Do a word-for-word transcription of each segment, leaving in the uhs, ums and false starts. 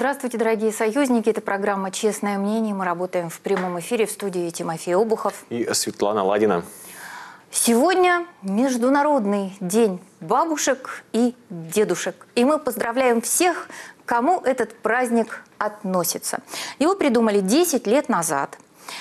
Здравствуйте, дорогие союзники. Это программа «Честное мнение». Мы работаем в прямом эфире в студии Тимофей Обухов и Светлана Ладина. Сегодня Международный день бабушек и дедушек. И мы поздравляем всех, кому этот праздник относится. Его придумали десять лет назад.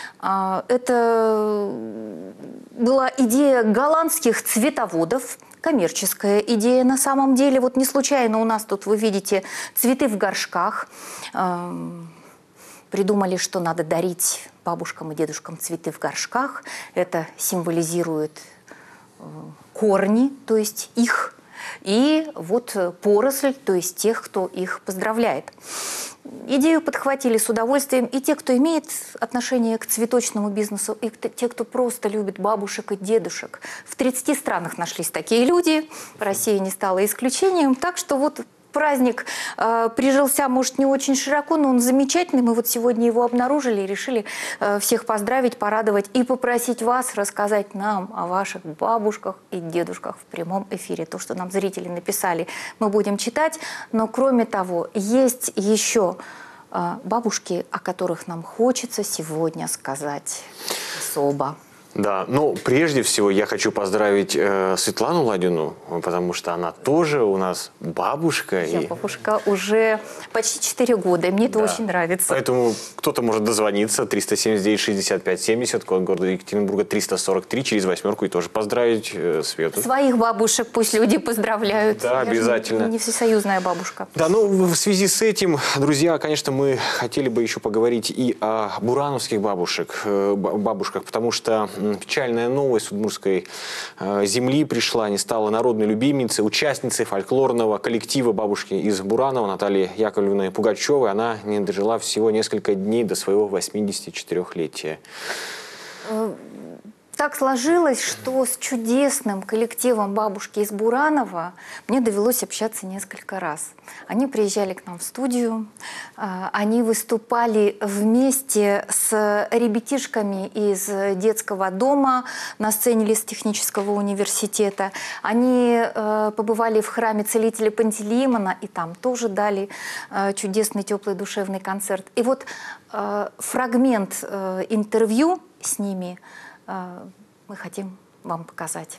Это была идея голландских цветоводов, коммерческая идея на самом деле. Вот не случайно у нас тут вы видите цветы в горшках. Придумали, что надо дарить бабушкам и дедушкам цветы в горшках. Это символизирует корни, то есть их, и вот поросль, то есть тех, кто их поздравляет. Идею подхватили с удовольствием и те, кто имеет отношение к цветочному бизнесу, и те, кто просто любит бабушек и дедушек. В тридцати странах нашлись такие люди, Россия не стала исключением, так что вот праздник э, прижился, может, не очень широко, но он замечательный. Мы вот сегодня его обнаружили и решили э, всех поздравить, порадовать и попросить вас рассказать нам о ваших бабушках и дедушках в прямом эфире. То, что нам зрители написали, мы будем читать. Но кроме того, есть еще э, бабушки, о которых нам хочется сегодня сказать особо. Да, ну, прежде всего я хочу поздравить э, Светлану Ладину, потому что она тоже у нас бабушка. Я и... бабушка уже почти четыре года, и мне это да. очень нравится. Поэтому кто-то может дозвониться, триста семьдесят девять шестьдесят пять семьдесят, код города Екатеринбурга триста сорок три, через восьмерку, и тоже поздравить э, Свету. Своих бабушек пусть люди поздравляют. Да, Я обязательно. Не, не всесоюзная бабушка. Да, ну, в связи с этим, друзья, конечно, мы хотели бы еще поговорить и о бурановских бабушек, э, бабушках, потому что печальная новость с удмуртской э, земли пришла, не стала народной любимицей, участницей фольклорного коллектива бабушки из Буранова Натальи Яковлевны Пугачевой. Она не дожила всего несколько дней до своего восьмидесятичетырёхлетия. Так сложилось, что с чудесным коллективом бабушки из Буранова мне довелось общаться несколько раз. Они приезжали к нам в студию, они выступали вместе с ребятишками из детского дома на сцене лесотехнического университета. Они побывали в храме целителя Пантелеимона, и там тоже дали чудесный, теплый, душевный концерт. И вот фрагмент интервью с ними мы хотим вам показать.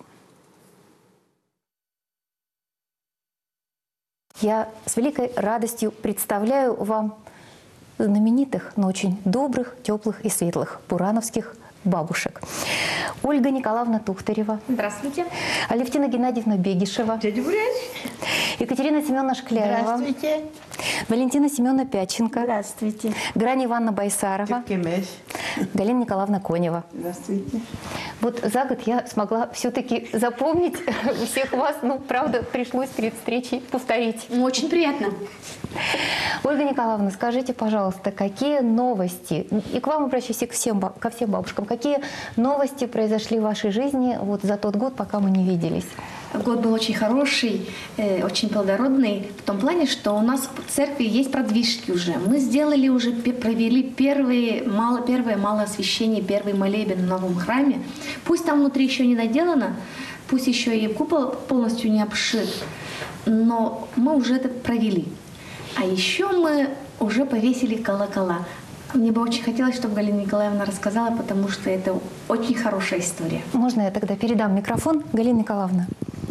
Я с великой радостью представляю вам знаменитых, но очень добрых, теплых и светлых бурановских бабушек. Ольга Николаевна Тухтарева. Здравствуйте. Алевтина Геннадьевна Бегишева. Дядя Буряч. Екатерина Семеновна Шкляева. Здравствуйте. Валентина Семеновна Пяченко. Здравствуйте. Грань Ивановна Байсарова. Галина Николаевна Конева. Здравствуйте. Вот за год я смогла все-таки запомнить всех вас. Ну, правда, пришлось перед встречей повторить. Очень приятно. Ольга Николаевна, скажите, пожалуйста, какие новости, и к вам обращаюсь и к всем, ко всем бабушкам, какие новости произошли в вашей жизни вот за тот год, пока мы не виделись? Год был очень хороший, э, очень плодородный, в том плане, что у нас в церкви есть продвижки уже. Мы сделали уже, провели первые, мало, первое малое освящение, первый молебен в новом храме. Пусть там внутри еще не наделано, пусть еще и купол полностью не обшит, но мы уже это провели. А еще мы уже повесили колокола. Мне бы очень хотелось, чтобы Галина Николаевна рассказала, потому что это очень хорошая история. Можно я тогда передам микрофон? Галина Николаевна.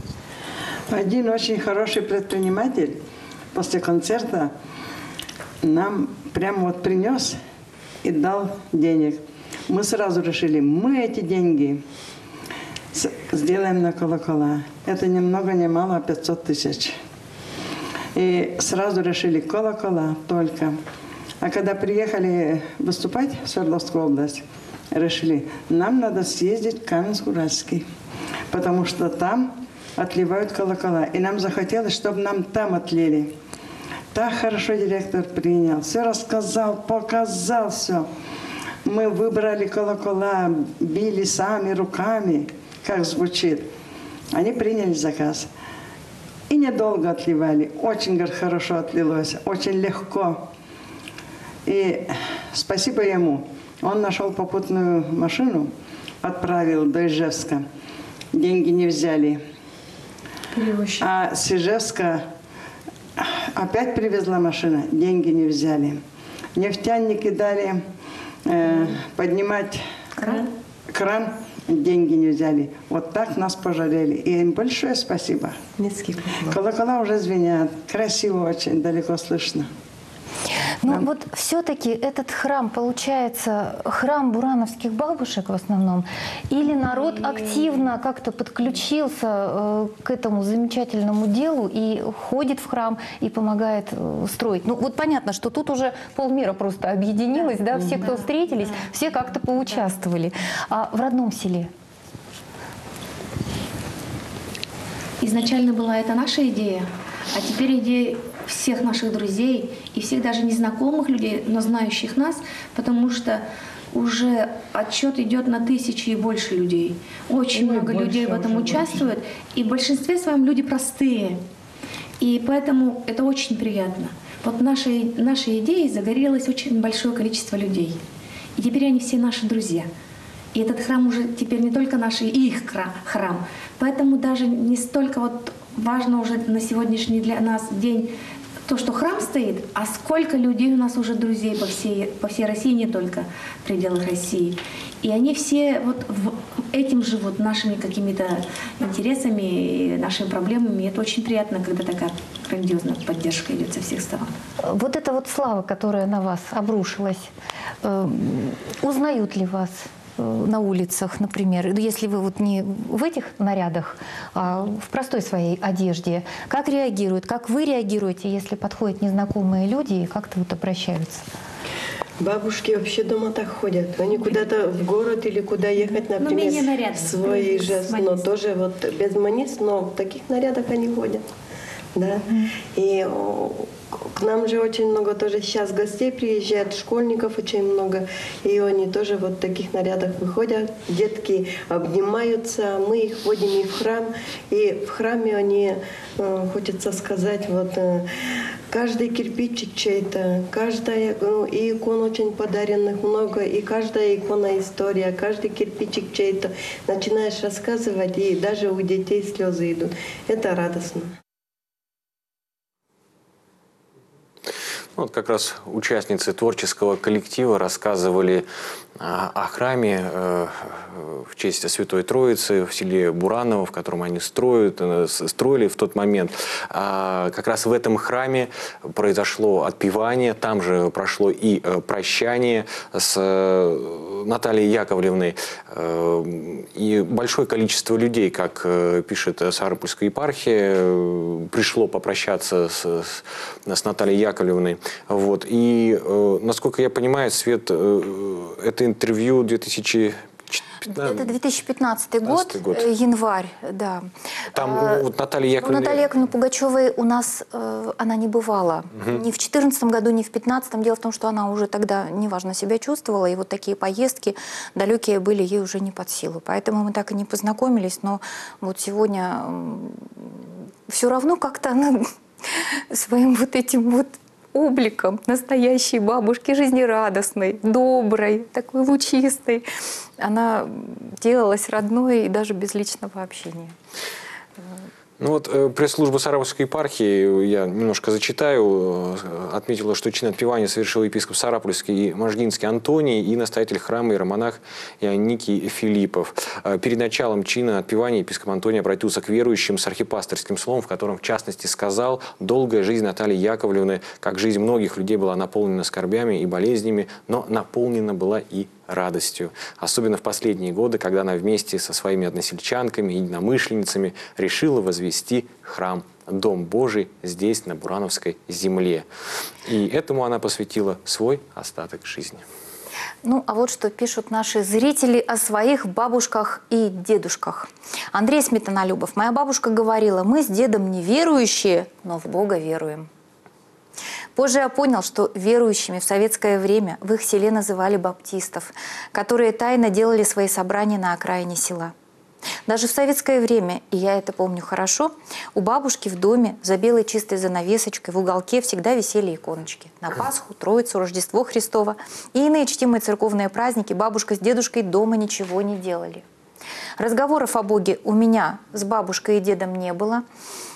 Один очень хороший предприниматель после концерта нам прямо вот принес и дал денег. Мы сразу решили, мы эти деньги сделаем на колокола. Это ни много ни мало, пятьсот тысяч. И сразу решили колокола только. А когда приехали выступать в Свердловскую область, решили, нам надо съездить в Каменск-Уральский, потому что там отливают колокола. И нам захотелось, чтобы нам там отлили. Так хорошо директор принял, все рассказал, показал все. Мы выбрали колокола, били сами руками, как звучит. Они приняли заказ. И недолго отливали. Очень хорошо отлилось, очень легко. И спасибо ему. Он нашел попутную машину, отправил до Ижевска. Деньги не взяли. А с Ижевска Опять привезла машина, деньги не взяли. Нефтяники дали э, поднимать Кран. кран, деньги не взяли. Вот так нас пожалели. И им большое спасибо. Низкий поклон. Колокола уже звенят. Красиво очень, далеко слышно. Ну вот все-таки этот храм, получается, храм бурановских бабушек в основном, или народ активно как-то подключился э, к этому замечательному делу и ходит в храм и помогает э, строить? Ну вот понятно, что тут уже полмира просто объединилось, да, все, кто встретились, все как-то поучаствовали. А в родном селе? Изначально была это наша идея, а теперь идея всех наших друзей и всех даже незнакомых людей, но знающих нас, потому что уже отчет идет на тысячи и больше людей. Очень Ой, много больше, людей в этом уже участвуют, и в большинстве своем люди простые. И поэтому это очень приятно. Вот нашей, нашей идеей загорелось очень большое количество людей. И теперь они все наши друзья. И этот храм уже теперь не только наш, и их храм. Поэтому даже не столько вот важно уже на сегодняшний для нас день то, что храм стоит, а сколько людей у нас уже друзей по всей, по всей России, не только в пределах России. И они все вот в, этим живут, нашими какими-то интересами, и нашими проблемами. И это очень приятно, когда такая грандиозная поддержка идет со всех сторон. Вот эта вот слава, которая на вас обрушилась, э, узнают ли вас на улицах, например, если вы вот не в этих нарядах, а в простой своей одежде, как реагируют, как вы реагируете, если подходят незнакомые люди и как-то вот обращаются? Бабушки вообще дома так ходят. Они куда-то в город или куда ехать, например, менее нарядно, в свои же, но тоже вот без маниц, но в таких нарядах они ходят. Да. И о, к нам же очень много тоже сейчас гостей приезжает, школьников очень много, и они тоже вот в таких нарядах выходят. Детки обнимаются, мы их водим и в храм, и в храме они, э, хочется сказать, вот э, каждый кирпичик чей-то, каждая, ну, и икон очень подаренных много, и каждая икона история, каждый кирпичик чей-то. Начинаешь рассказывать, и даже у детей слезы идут. Это радостно. Вот как раз участницы творческого коллектива рассказывали о, о храме э, в честь Святой Троицы в селе Бураново, в котором они строят, э, строили в тот момент. А как раз в этом храме произошло отпевание, там же прошло и э, прощание с э, Натальей Яковлевной. Э, и большое количество людей, как э, пишет Сарапульская епархия, э, пришло попрощаться с, с, с Натальей Яковлевной. Вот. И, э, насколько я понимаю, Свет, э, это интервью две тысячи пятнадцатый. Это две тысячи пятнадцатый год, год, январь, да. Там а, вот Наталья Яковлевна... Ну, Наталья Яковлевна Пугачевой у нас, э, она не бывала. Угу. Ни в четырнадцатом году, ни в пятнадцатом. Дело в том, что она уже тогда неважно себя чувствовала, и вот такие поездки далекие были ей уже не под силу. Поэтому мы так и не познакомились, но вот сегодня э, все равно как-то она своим вот этим вот обликом настоящей бабушки, жизнерадостной, доброй, такой лучистой. Она делалась родной и даже без личного общения. Ну вот э, пресс-служба Сарапульской епархии, я немножко зачитаю, э, отметила, что чин отпевания совершил епископ Сарапульский и Можгинский Антоний и настоятель храма иеромонах Ионикий Филиппов. Э, перед началом чина отпевания епископ Антоний обратился к верующим с архипасторским словом, в котором в частности сказал: «Долгая жизнь Натальи Яковлевны, как жизнь многих людей, была наполнена скорбями и болезнями, но наполнена была и радостью. Особенно в последние годы, когда она вместе со своими односельчанками и единомышленницами решила возвести храм, Дом Божий здесь, на Бурановской земле». И этому она посвятила свой остаток жизни. Ну, а вот что пишут наши зрители о своих бабушках и дедушках. Андрей Сметанолюбов. Моя бабушка говорила: мы с дедом не верующие, но в Бога веруем. Позже я понял, что верующими в советское время в их селе называли баптистов, которые тайно делали свои собрания на окраине села. Даже в советское время, и я это помню хорошо, у бабушки в доме за белой чистой занавесочкой в уголке всегда висели иконочки. На Пасху, Троицу, Рождество Христово и иные чтимые церковные праздники бабушка с дедушкой дома ничего не делали. Разговоров о Боге у меня с бабушкой и дедом не было.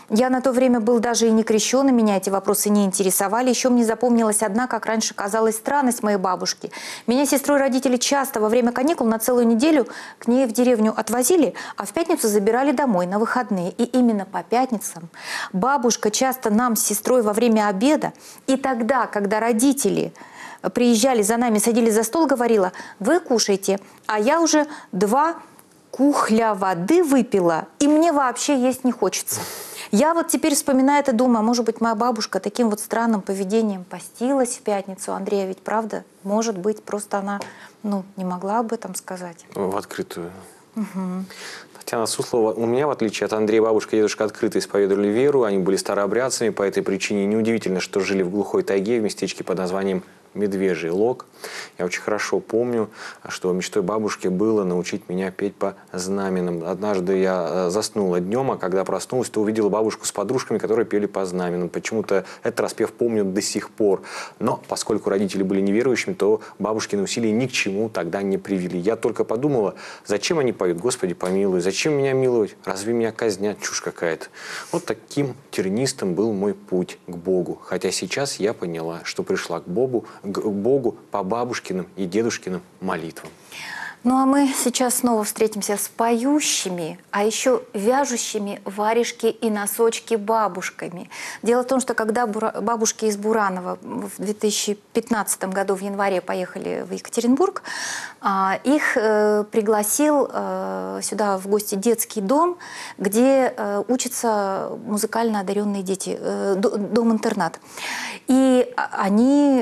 Я на то время был даже и не крещеный, меня эти вопросы не интересовали. Еще мне запомнилась одна, как раньше казалась, странность моей бабушки. Меня с сестрой родители часто во время каникул на целую неделю к ней в деревню отвозили, а в пятницу забирали домой на выходные. И именно по пятницам бабушка часто нам с сестрой во время обеда, и тогда, когда родители приезжали за нами, садились за стол, говорила: вы кушайте, а я уже два кухля воды выпила, и мне вообще есть не хочется. Я вот теперь вспоминаю это, думаю, может быть, моя бабушка таким вот странным поведением постилась в пятницу. Андрея, ведь правда? Может быть, просто она, ну, не могла об этом сказать. В открытую. Угу. Татьяна Суслова, у меня, в отличие от Андрея, бабушка и дедушка открыто исповедовали веру, они были старообрядцами, по этой причине неудивительно, что жили в глухой тайге в местечке под названием Медвежий Лог. Я очень хорошо помню, что мечтой бабушки было научить меня петь по знаменам. Однажды я заснула днем, а когда проснулась, то увидела бабушку с подружками, которые пели по знаменам. Почему-то этот распев помню до сих пор. Но поскольку родители были неверующими, то бабушкины усилия ни к чему тогда не привели. Я только подумала, зачем они поют: Господи помилуй, зачем меня миловать, разве меня казнят, чушь какая-то. Вот таким тернистым был мой путь к Богу. Хотя сейчас я поняла, что пришла к Богу, к Богу по бабушкиным и дедушкиным молитвам. Ну а мы сейчас снова встретимся с поющими, а еще вяжущими варежки и носочки бабушками. Дело в том, что когда бабушки из Буранова в две тысячи пятнадцатом году в январе поехали в Екатеринбург, их пригласил сюда в гости детский дом, где учатся музыкально одаренные дети, дом-интернат. И они,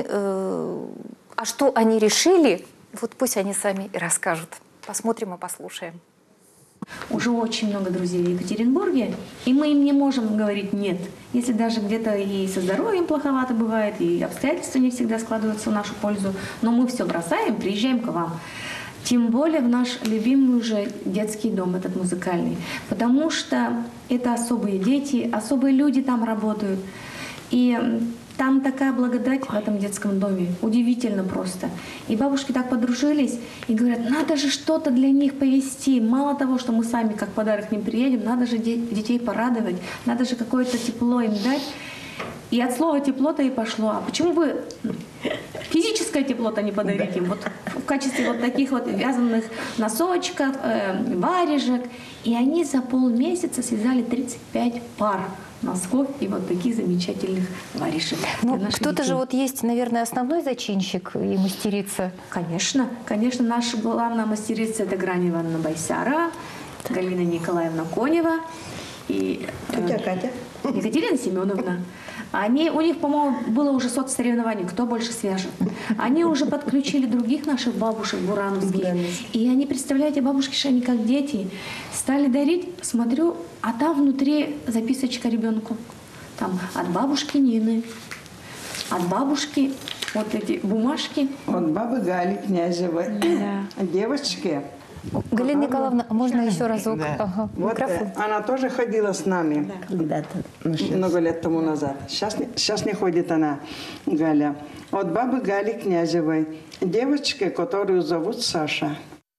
а что они решили? Вот пусть они сами и расскажут. Посмотрим и послушаем. Уже очень много друзей в Екатеринбурге, и мы им не можем говорить «нет». Если даже где-то и со здоровьем плоховато бывает, и обстоятельства не всегда складываются в нашу пользу, но мы все бросаем, приезжаем к вам. Тем более в наш любимый уже детский дом, этот музыкальный. Потому что это особые дети, особые люди там работают. И там такая благодать в этом детском доме. Удивительно просто. И бабушки так подружились и говорят, надо же что-то для них повезти. Мало того, что мы сами как подарок к ним приедем, надо же детей порадовать, надо же какое-то тепло им дать. И от слова тепло-то и пошло. А почему бы физическое тепло-то не подарить им? Вот в качестве вот таких вот вязаных носочков, э, варежек. И они за полмесяца связали тридцать пять пар носков и вот таких замечательных варежек. Ну, кто-то же вот есть, наверное, основной зачинщик и мастерица. Конечно, конечно, наша главная мастерица — это Грань Ивановна Байсарова, Галина Николаевна Конева и Тетя Катя. Екатерина Семеновна. Они, у них, по-моему, было уже соцсоревнование, кто больше свяжет. Они уже подключили других наших бабушек бурановских. И они, представляете, бабушки, что они как дети, стали дарить, смотрю, а там внутри записочка ребенку. Там от бабушки Нины, от бабушки вот эти бумажки. От бабы Гали Князевой. Да. Девочки. Галина Николаевна, можно еще разок? Да. Ага, Вот микрофон. э, она тоже ходила с нами Когда-то. много лет тому назад. Сейчас, не- сейчас не ходит она, Галя. От бабы Гали Князевой. Девочки, которую зовут Саша.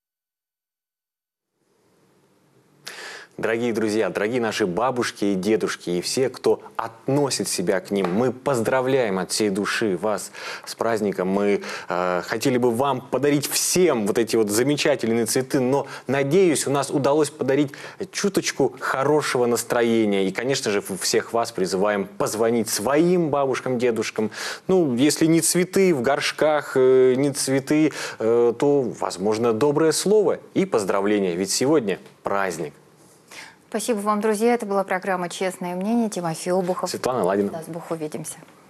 Дорогие друзья, дорогие наши бабушки и дедушки, и все, кто относит себя к ним, мы поздравляем от всей души вас с праздником. Мы э, хотели бы вам подарить всем вот эти вот замечательные цветы, но, надеюсь, у нас удалось подарить чуточку хорошего настроения. И, конечно же, всех вас призываем позвонить своим бабушкам, дедушкам. Ну, если не цветы в горшках, э, не цветы, э, то, возможно, доброе слово и поздравления. Ведь сегодня праздник. Спасибо вам, друзья. Это была программа «Честное мнение». Тимофей Обухов. Светлана Ладина. Даст Бог, увидимся.